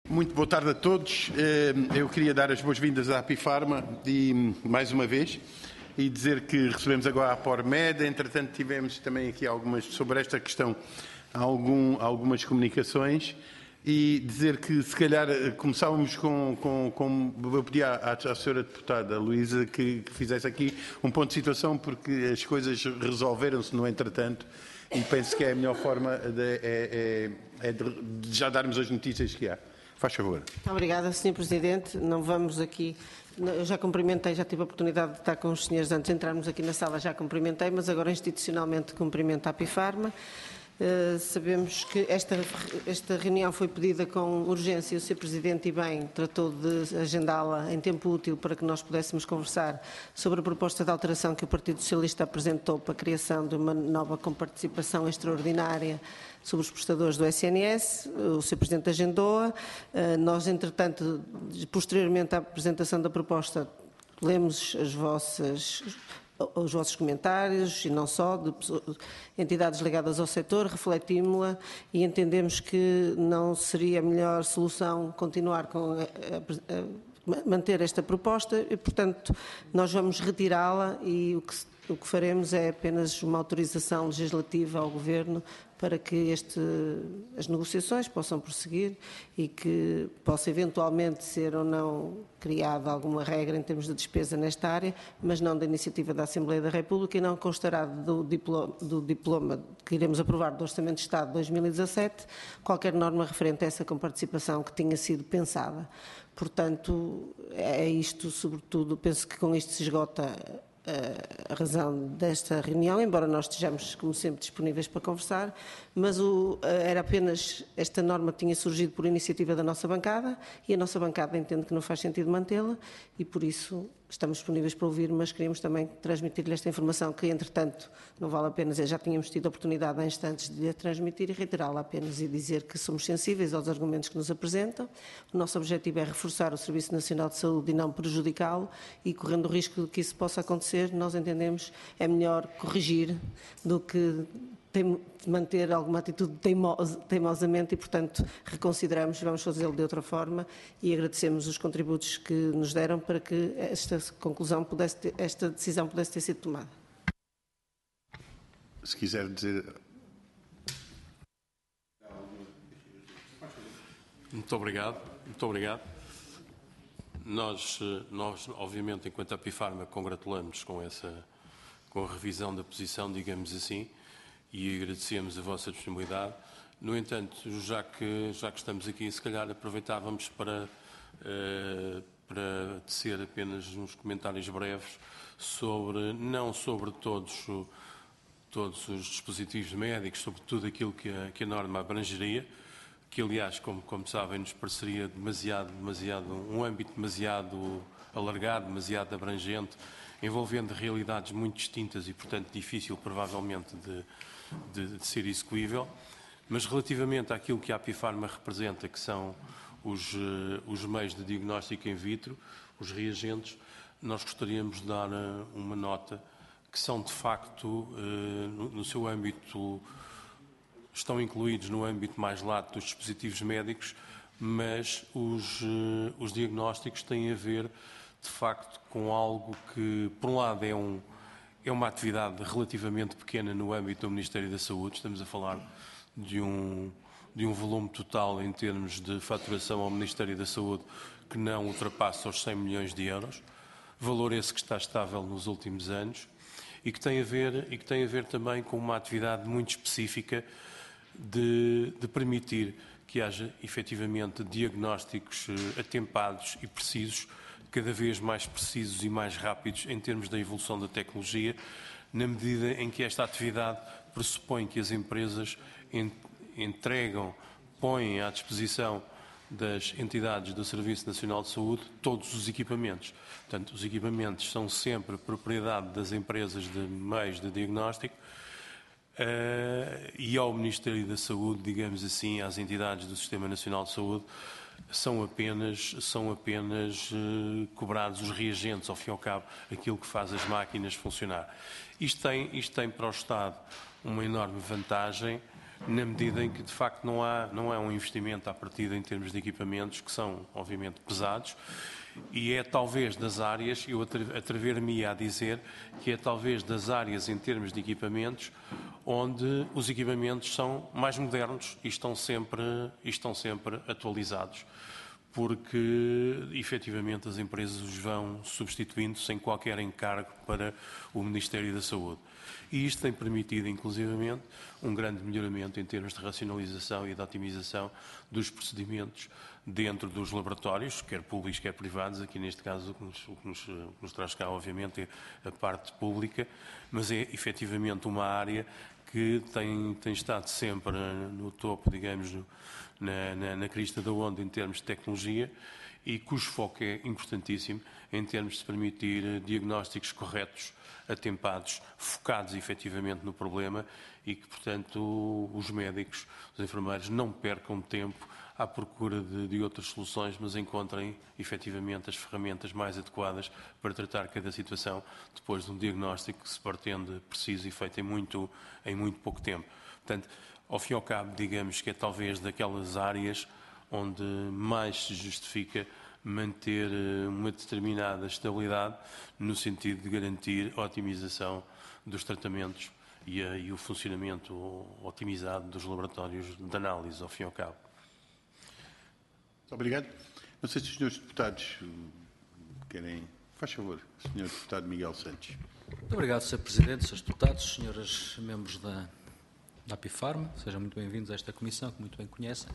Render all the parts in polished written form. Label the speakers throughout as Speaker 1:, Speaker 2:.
Speaker 1: Muito boa tarde a todos. Eu queria dar as boas-vindas à Apifarma mais uma vez e dizer que recebemos agora a PorMed. Entretanto, tivemos também aqui sobre esta questão algumas comunicações e dizer que se calhar começávamos eu pedi à senhora deputada Luísa que fizesse aqui um ponto de situação, porque as coisas resolveram-se no entretanto e penso que é a melhor forma de já darmos as notícias que há. Faz favor.
Speaker 2: Muito obrigada, Sr. Presidente. Não vamos aqui... Eu já cumprimentei, já tive a oportunidade de estar com os senhores antes de entrarmos aqui na sala, já cumprimentei, mas agora institucionalmente cumprimento a Apifarma. Sabemos que esta reunião foi pedida com urgência. O Sr. Presidente, e bem, tratou de agendá-la em tempo útil para que nós pudéssemos conversar sobre a proposta de alteração que o Partido Socialista apresentou para a criação de uma nova comparticipação extraordinária sobre os prestadores do SNS. O Sr. Presidente agendou-a. Nós, entretanto, posteriormente à apresentação da proposta, lemos os vossos comentários, e não só, de entidades ligadas ao setor, refletimos-la e entendemos que não seria a melhor solução continuar manter esta proposta e, portanto, nós vamos retirá-la e o que faremos é apenas uma autorização legislativa ao Governo para que as negociações possam prosseguir e que possa eventualmente ser ou não criada alguma regra em termos de despesa nesta área, mas não da iniciativa da Assembleia da República e não constará do diploma que iremos aprovar do Orçamento de Estado de 2017 qualquer norma referente a essa comparticipação que tinha sido pensada. Portanto, é isto, sobretudo, penso que com isto se esgota a razão desta reunião, embora nós estejamos, como sempre, disponíveis para conversar, mas era apenas, esta norma tinha surgido por iniciativa da nossa bancada e a nossa bancada entende que não faz sentido mantê-la e, por isso, estamos disponíveis para ouvir, mas queríamos também transmitir-lhe esta informação que, entretanto, não vale a pena dizer, já tínhamos tido a oportunidade antes de a transmitir e reiterá-la apenas e dizer que somos sensíveis aos argumentos que nos apresentam. O nosso objetivo é reforçar o Serviço Nacional de Saúde e não prejudicá-lo e, correndo o risco de que isso possa acontecer, nós entendemos é melhor corrigir do que manter alguma atitude teimosamente e, portanto, reconsideramos, vamos fazê-lo de outra forma e agradecemos os contributos que nos deram para que esta decisão pudesse ter sido tomada.
Speaker 1: Se quiser dizer...
Speaker 3: Muito obrigado. Nós, obviamente, enquanto Apifarma, congratulamos com a revisão da posição, digamos assim, e agradecemos a vossa disponibilidade. No entanto, já que estamos aqui, se calhar aproveitávamos para tecer apenas uns comentários breves não sobre todos os dispositivos médicos, sobre tudo aquilo que a norma abrangeria, que aliás, como sabem, nos pareceria um âmbito demasiado alargado, demasiado abrangente, envolvendo realidades muito distintas e, portanto, difícil, provavelmente, de ser execuível. Mas, relativamente àquilo que a Apifarma representa, que são os meios de diagnóstico in vitro, os reagentes, nós gostaríamos de dar uma nota que são, de facto, no seu âmbito, estão incluídos no âmbito mais lato dos dispositivos médicos, mas os diagnósticos têm a ver, de facto, com algo que, por um lado, é uma atividade relativamente pequena no âmbito do Ministério da Saúde. Estamos a falar de um volume total em termos de faturação ao Ministério da Saúde que não ultrapassa os 100 milhões de euros, valor esse que está estável nos últimos anos e que tem a ver também com uma atividade muito específica de permitir que haja efetivamente diagnósticos atempados e precisos, cada vez mais precisos e mais rápidos em termos da evolução da tecnologia, na medida em que esta atividade pressupõe que as empresas põem à disposição das entidades do Serviço Nacional de Saúde todos os equipamentos. Portanto, os equipamentos são sempre propriedade das empresas de meios de diagnóstico e ao Ministério da Saúde, digamos assim, às entidades do Sistema Nacional de Saúde, são apenas cobrados os reagentes, ao fim e ao cabo, aquilo que faz as máquinas funcionar. Isto tem para o Estado uma enorme vantagem, na medida em que, de facto, não é um investimento à partida em termos de equipamentos que são, obviamente, pesados, e é talvez das áreas, eu atrever-me-ia a dizer, que é talvez das áreas em termos de equipamentos onde os equipamentos são mais modernos e estão sempre atualizados, porque efetivamente as empresas os vão substituindo sem qualquer encargo para o Ministério da Saúde. E isto tem permitido, inclusivamente, um grande melhoramento em termos de racionalização e de otimização dos procedimentos dentro dos laboratórios, quer públicos, quer privados. Aqui, neste caso, o que nos traz cá, obviamente, é a parte pública, mas é efetivamente uma área que tem estado sempre no topo, digamos, na crista da onda em termos de tecnologia e cujo foco é importantíssimo em termos de permitir diagnósticos corretos, atempados, focados efetivamente no problema e que, portanto, os médicos, os enfermeiros não percam tempo à procura de outras soluções, mas encontrem efetivamente as ferramentas mais adequadas para tratar cada situação depois de um diagnóstico que se pretende preciso e feito em muito pouco tempo. Portanto, ao fim e ao cabo, digamos que é talvez daquelas áreas onde mais se justifica manter uma determinada estabilidade no sentido de garantir a otimização dos tratamentos e o funcionamento otimizado dos laboratórios de análise, ao fim e ao cabo.
Speaker 1: Muito obrigado. Não sei se os senhores deputados querem... Faz favor, Sr. Deputado Miguel Santos.
Speaker 4: Muito obrigado, Sr. Presidente, Srs. Deputados, senhores membros da Apifarma, sejam muito bem-vindos a esta comissão, que muito bem conhecem.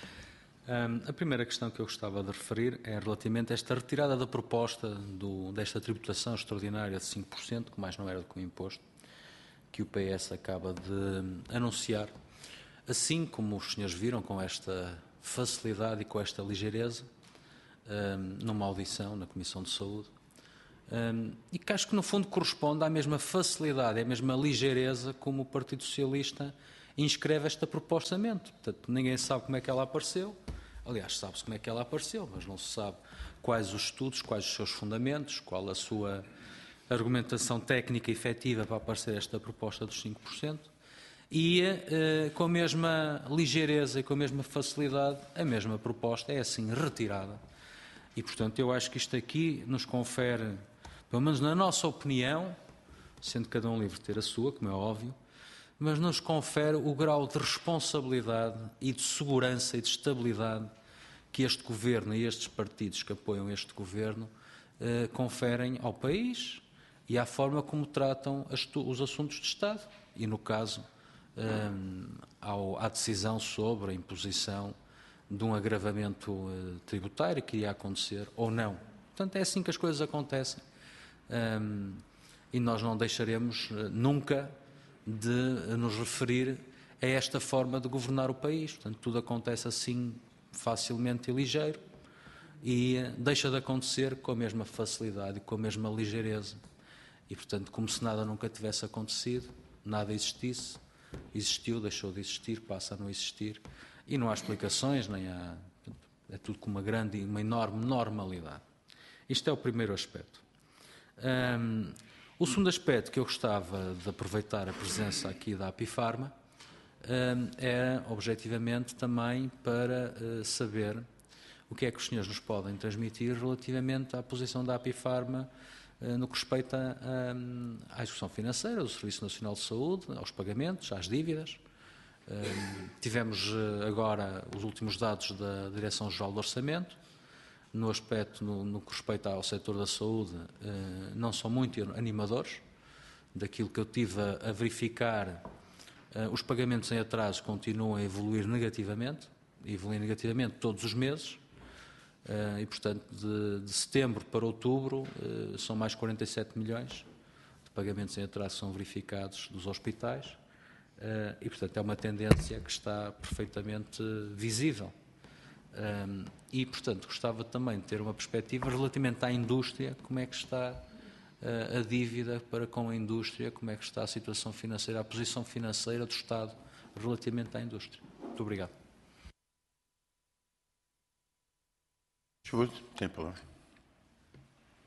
Speaker 4: A primeira questão que eu gostava de referir é relativamente a esta retirada da proposta desta tributação extraordinária de 5%, que mais não era do que o imposto, que o PS acaba de anunciar, assim como os senhores viram com esta facilidade e com esta ligeireza, numa audição na Comissão de Saúde, e que acho que no fundo corresponde à mesma facilidade, à mesma ligeireza como o Partido Socialista inscreve esta proposta. Portanto, ninguém sabe como é que ela apareceu. Aliás, sabe-se como é que ela apareceu, mas não se sabe quais os estudos, quais os seus fundamentos, qual a sua argumentação técnica efetiva para aparecer esta proposta dos 5%. E com a mesma ligeireza e com a mesma facilidade, a mesma proposta é assim retirada. E, portanto, eu acho que isto aqui nos confere, pelo menos na nossa opinião, sendo cada um livre de ter a sua, como é óbvio, mas nos confere o grau de responsabilidade e de segurança e de estabilidade que este Governo e estes partidos que apoiam este Governo conferem ao país e à forma como tratam os assuntos de Estado e, no caso, à decisão sobre a imposição de um agravamento tributário que ia acontecer ou não. Portanto, é assim que as coisas acontecem e nós não deixaremos nunca de nos referir a esta forma de governar o país. Portanto, tudo acontece assim facilmente e ligeiro e deixa de acontecer com a mesma facilidade e com a mesma ligeireza. E, portanto, como se nada nunca tivesse acontecido, nada existisse, existiu, deixou de existir, passa a não existir e não há explicações, nem há... É tudo com uma enorme normalidade. Isto é o primeiro aspecto. O segundo aspecto que eu gostava de aproveitar a presença aqui da Apifarma é, objetivamente, também para saber o que é que os senhores nos podem transmitir relativamente à posição da Apifarma no que respeita à execução financeira do Serviço Nacional de Saúde, aos pagamentos, às dívidas. Tivemos agora os últimos dados da Direção-Geral do Orçamento. No aspecto, no que respeita ao setor da saúde, não são muito animadores. Daquilo que eu tive a verificar, os pagamentos em atraso continuam a evoluir negativamente todos os meses. E, portanto, de setembro para outubro, são mais 47 milhões de pagamentos em atraso que são verificados dos hospitais. E, portanto, é uma tendência que está perfeitamente visível. E, portanto, gostava também de ter uma perspectiva relativamente à indústria, como é que está a dívida para com a indústria, como é que está a situação financeira, a posição financeira do Estado relativamente à indústria. Muito obrigado.
Speaker 1: Por favor, tem a palavra.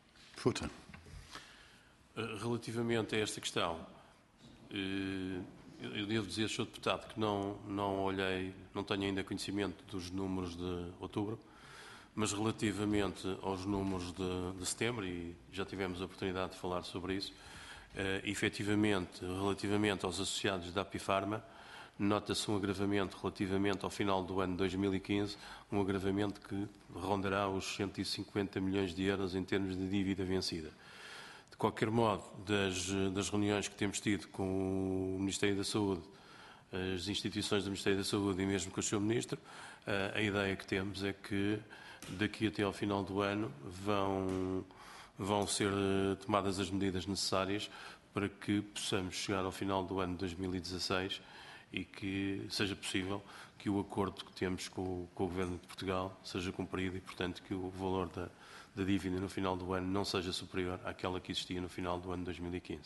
Speaker 3: Relativamente a esta questão, Eu devo dizer, Sr. Deputado, que não olhei, não tenho ainda conhecimento dos números de outubro, mas relativamente aos números de setembro, e já tivemos a oportunidade de falar sobre isso, efetivamente, relativamente aos associados da Apifarma, nota-se um agravamento relativamente ao final do ano 2015, um agravamento que rondará os 150 milhões de euros em termos de dívida vencida. De qualquer modo, das reuniões que temos tido com o Ministério da Saúde, as instituições do Ministério da Saúde e mesmo com o Sr. Ministro, a ideia que temos é que daqui até ao final do ano vão ser tomadas as medidas necessárias para que possamos chegar ao final do ano de 2016 e que seja possível que o acordo que temos com o Governo de Portugal seja cumprido e, portanto, que o valor da dívida no final do ano não seja superior àquela que existia no final do ano de 2015.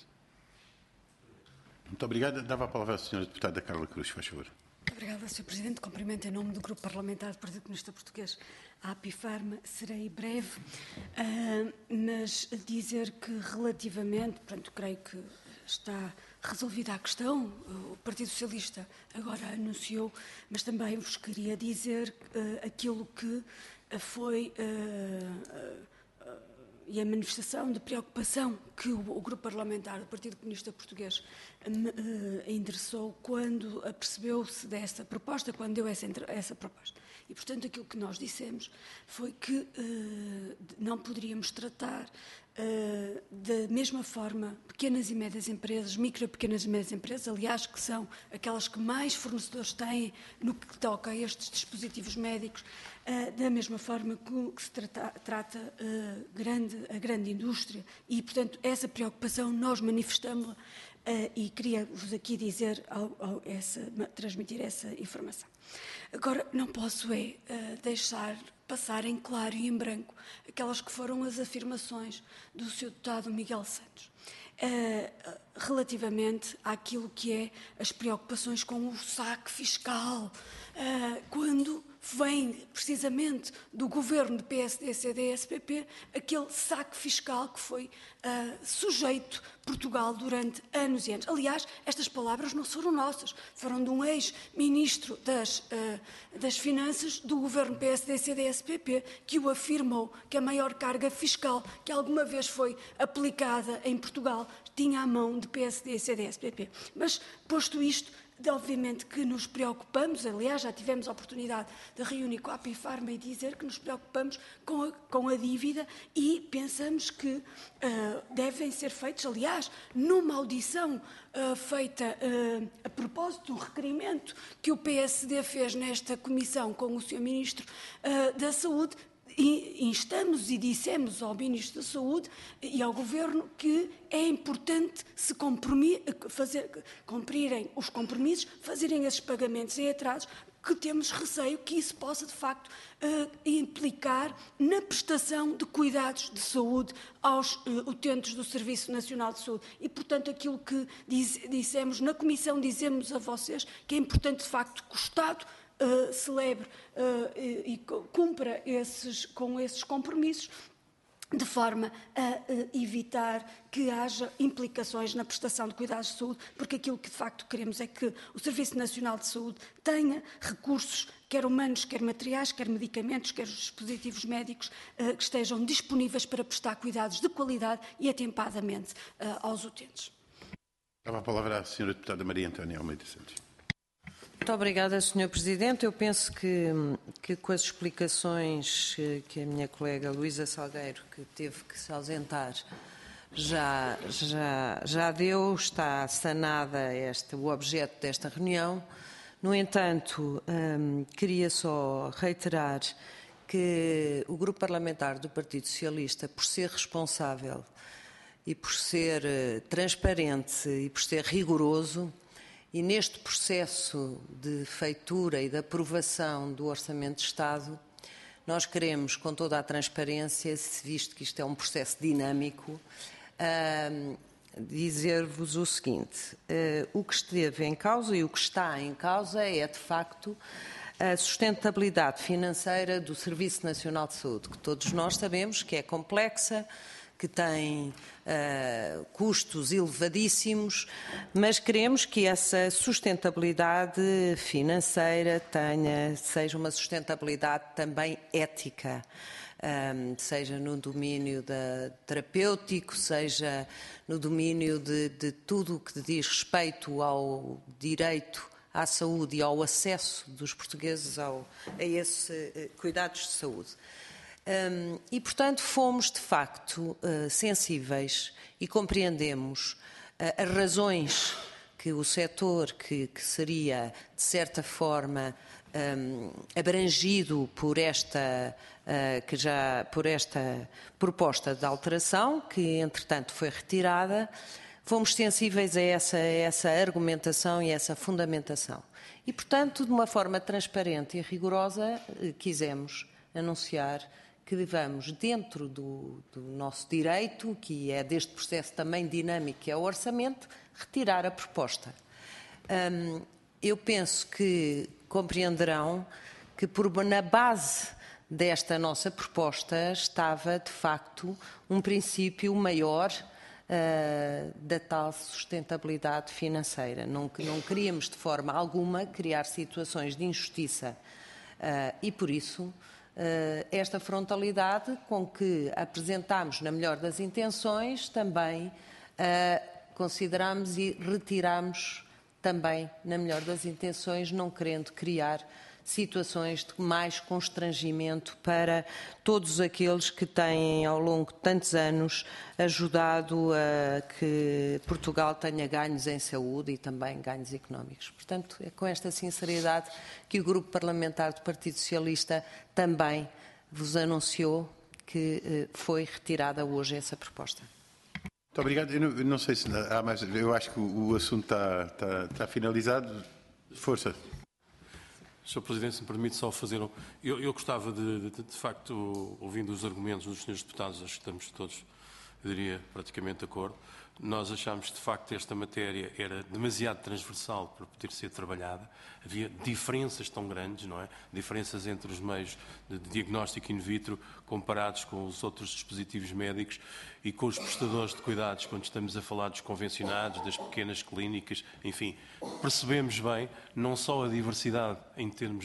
Speaker 1: Muito obrigado. Dava a palavra à Sra. Deputada Carla Cruz, faz favor.
Speaker 5: Obrigada, Sr. Presidente. Cumprimento em nome do Grupo Parlamentar do Partido Comunista Português a Apifarma. Serei breve, mas dizer que relativamente, portanto, creio que está resolvida a questão, o Partido Socialista agora anunciou, mas também vos queria dizer aquilo que foi e a manifestação de preocupação que o Grupo Parlamentar do Partido Comunista Português endereçou quando apercebeu-se dessa proposta, quando deu essa proposta. E, portanto, aquilo que nós dissemos foi que não poderíamos tratar da mesma forma pequenas e médias empresas, micro e pequenas e médias empresas, aliás, que são aquelas que mais fornecedores têm no que toca a estes dispositivos médicos, da mesma forma que se trata a grande indústria e, portanto, essa preocupação nós manifestamos e queria-vos aqui dizer, transmitir essa informação. Agora, não posso deixar passar em claro e em branco aquelas que foram as afirmações do Sr. Deputado Miguel Santos, relativamente àquilo que é as preocupações com o saque fiscal, quando vem precisamente do governo de PSD, CDS, PP, aquele saque fiscal que foi sujeito Portugal durante anos e anos. Aliás, estas palavras não foram nossas, foram de um ex-ministro das Finanças do governo PSD, CDS, PP, que o afirmou que a maior carga fiscal que alguma vez foi aplicada em Portugal tinha a mão de PSD, CDS, PP. Mas, posto isto, obviamente que nos preocupamos, aliás, já tivemos a oportunidade de reunir com a Apifarma e dizer que nos preocupamos com a dívida e pensamos que devem ser feitos, aliás, numa audição feita a propósito do requerimento que o PSD fez nesta comissão com o Sr. Ministro da Saúde, e instamos e dissemos ao Ministro da Saúde e ao Governo que é importante se cumprirem os compromissos, fazerem esses pagamentos em atrasos, que temos receio que isso possa, de facto, implicar na prestação de cuidados de saúde aos utentes do Serviço Nacional de Saúde. E, portanto, aquilo que dissemos na Comissão, dizemos a vocês que é importante, de facto, que o Estado celebre e cumpra com esses compromissos, de forma a evitar que haja implicações na prestação de cuidados de saúde, porque aquilo que de facto queremos é que o Serviço Nacional de Saúde tenha recursos, quer humanos, quer materiais, quer medicamentos, quer os dispositivos médicos, que estejam disponíveis para prestar cuidados de qualidade e atempadamente aos utentes.
Speaker 1: Dava a palavra à Sra. Deputada Maria Antónia Almeida Santos.
Speaker 2: Muito obrigada, Sr. Presidente. Eu penso que com as explicações que a minha colega Luísa Salgueiro, que teve que se ausentar, já deu, está sanada o objeto desta reunião. No entanto, queria só reiterar que o Grupo Parlamentar do Partido Socialista, por ser responsável e por ser transparente e por ser rigoroso, e neste processo de feitura e de aprovação do Orçamento de Estado, nós queremos, com toda a transparência, visto que isto é um processo dinâmico, dizer-vos o seguinte: o que esteve em causa e o que está em causa é, de facto, a sustentabilidade financeira do Serviço Nacional de Saúde, que todos nós sabemos que é complexa, que tem custos elevadíssimos, mas queremos que essa sustentabilidade financeira seja uma sustentabilidade também ética, seja no domínio terapêutico, seja no domínio de tudo o que diz respeito ao direito à saúde e ao acesso dos portugueses a esses cuidados de saúde. E, portanto, fomos, de facto, sensíveis e compreendemos as razões que o setor que seria, de certa forma, abrangido por esta proposta de alteração, que, entretanto, foi retirada. Fomos sensíveis a essa argumentação e essa fundamentação. E, portanto, de uma forma transparente e rigorosa, quisemos anunciar que vamos, dentro do nosso direito, que é deste processo também dinâmico, que é o orçamento, retirar a proposta. Eu penso que compreenderão que na base desta nossa proposta estava, de facto, um princípio maior da tal sustentabilidade financeira. Não queríamos de forma alguma criar situações de injustiça e, por isso, esta frontalidade com que apresentámos, na melhor das intenções, também consideramos e retiramos também, na melhor das intenções, não querendo criar situações de mais constrangimento para todos aqueles que têm, ao longo de tantos anos, ajudado a que Portugal tenha ganhos em saúde e também ganhos económicos. Portanto, é com esta sinceridade que o Grupo Parlamentar do Partido Socialista também vos anunciou que foi retirada hoje essa proposta.
Speaker 1: Muito obrigado. Eu não sei se há mais. Eu acho que o assunto está finalizado. Força.
Speaker 3: Sr. Presidente, se me permite só fazer Eu gostava de facto, ouvindo os argumentos dos senhores deputados, acho que estamos todos, eu diria, praticamente de acordo. Nós achámos, de facto, que esta matéria era demasiado transversal para poder ser trabalhada. Havia diferenças tão grandes, não é? Diferenças entre os meios de diagnóstico in vitro comparados com os outros dispositivos médicos e com os prestadores de cuidados, quando estamos a falar dos convencionados, das pequenas clínicas, enfim. Percebemos bem, não só a diversidade em termos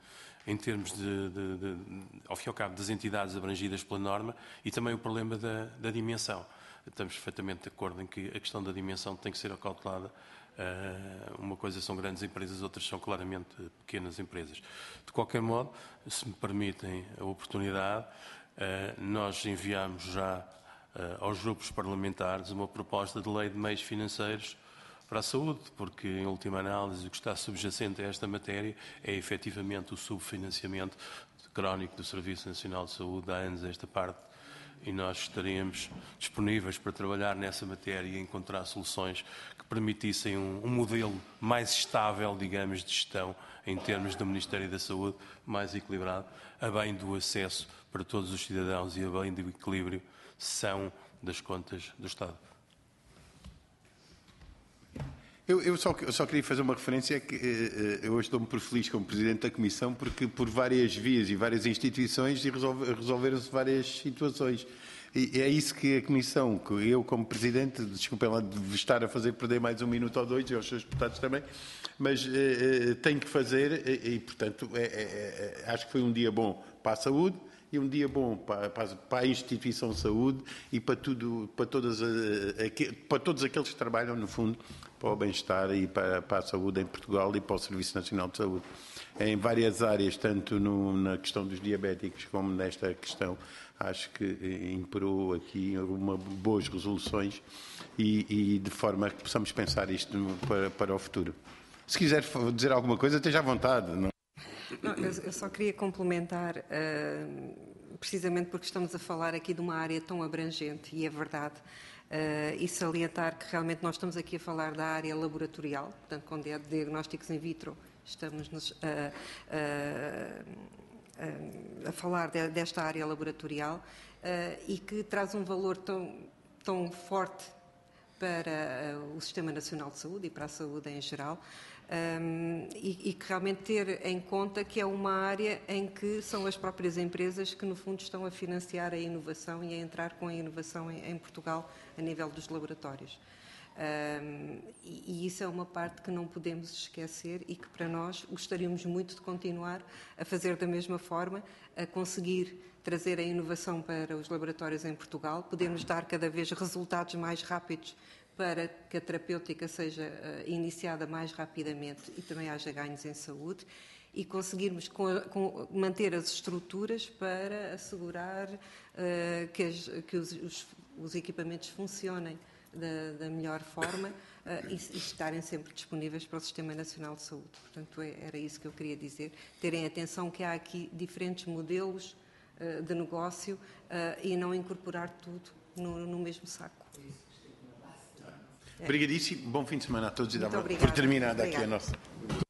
Speaker 3: ao fim e ao cabo, das entidades abrangidas pela norma e também o problema da dimensão. Estamos perfeitamente de acordo em que a questão da dimensão tem que ser acautelada. Uma coisa são grandes empresas, outras são claramente pequenas empresas. De qualquer modo, se me permitem a oportunidade, nós enviamos já aos grupos parlamentares uma proposta de lei de meios financeiros para a saúde, porque, em última análise, o que está subjacente a esta matéria é efetivamente o subfinanciamento crónico do Serviço Nacional de Saúde há anos a esta parte. E nós estaríamos disponíveis para trabalhar nessa matéria e encontrar soluções que permitissem um modelo mais estável, digamos, de gestão em termos do Ministério da Saúde, mais equilibrado, a bem do acesso para todos os cidadãos e a bem do equilíbrio são das contas do Estado.
Speaker 1: Eu só queria fazer uma referência que eu hoje estou-me por feliz como Presidente da Comissão porque por várias vias e várias instituições resolveram-se várias situações. E é isso que a Comissão, que eu como Presidente, desculpem lá de estar a fazer perder mais um minuto ou dois e aos seus deputados também, mas tenho que fazer e, portanto, acho que foi um dia bom para a saúde e um dia bom para a instituição de saúde e para todos aqueles que trabalham, no fundo, para o bem-estar e para a saúde em Portugal e para o Serviço Nacional de Saúde. Em várias áreas, tanto na questão dos diabéticos como nesta questão, acho que imperou aqui boas resoluções e de forma a que possamos pensar isto para o futuro. Se quiser dizer alguma coisa, esteja à vontade. Não?
Speaker 6: Não, eu só queria complementar, precisamente porque estamos a falar aqui de uma área tão abrangente, e é verdade, e salientar que realmente nós estamos aqui a falar da área laboratorial, portanto, quando é de diagnósticos in vitro, estamos a falar desta área laboratorial e que traz um valor tão forte para o Sistema Nacional de Saúde e para a saúde em geral, e que realmente ter em conta que é uma área em que são as próprias empresas que, no fundo, estão a financiar a inovação e a entrar com a inovação em Portugal a nível dos laboratórios. E isso é uma parte que não podemos esquecer e que para nós gostaríamos muito de continuar a fazer da mesma forma, a conseguir trazer a inovação para os laboratórios em Portugal, podermos dar cada vez resultados mais rápidos para que a terapêutica seja iniciada mais rapidamente e também haja ganhos em saúde, e conseguirmos manter as estruturas para assegurar que os equipamentos funcionem da melhor forma e estarem sempre disponíveis para o Sistema Nacional de Saúde. Portanto, era isso que eu queria dizer. Terem atenção que há aqui diferentes modelos de negócio e não incorporar tudo no mesmo saco.
Speaker 1: Obrigadíssimo. Bom fim de semana a todos e
Speaker 6: Muito
Speaker 1: dava
Speaker 6: obrigada.
Speaker 1: por terminada aqui a
Speaker 6: Obrigada.
Speaker 1: nossa.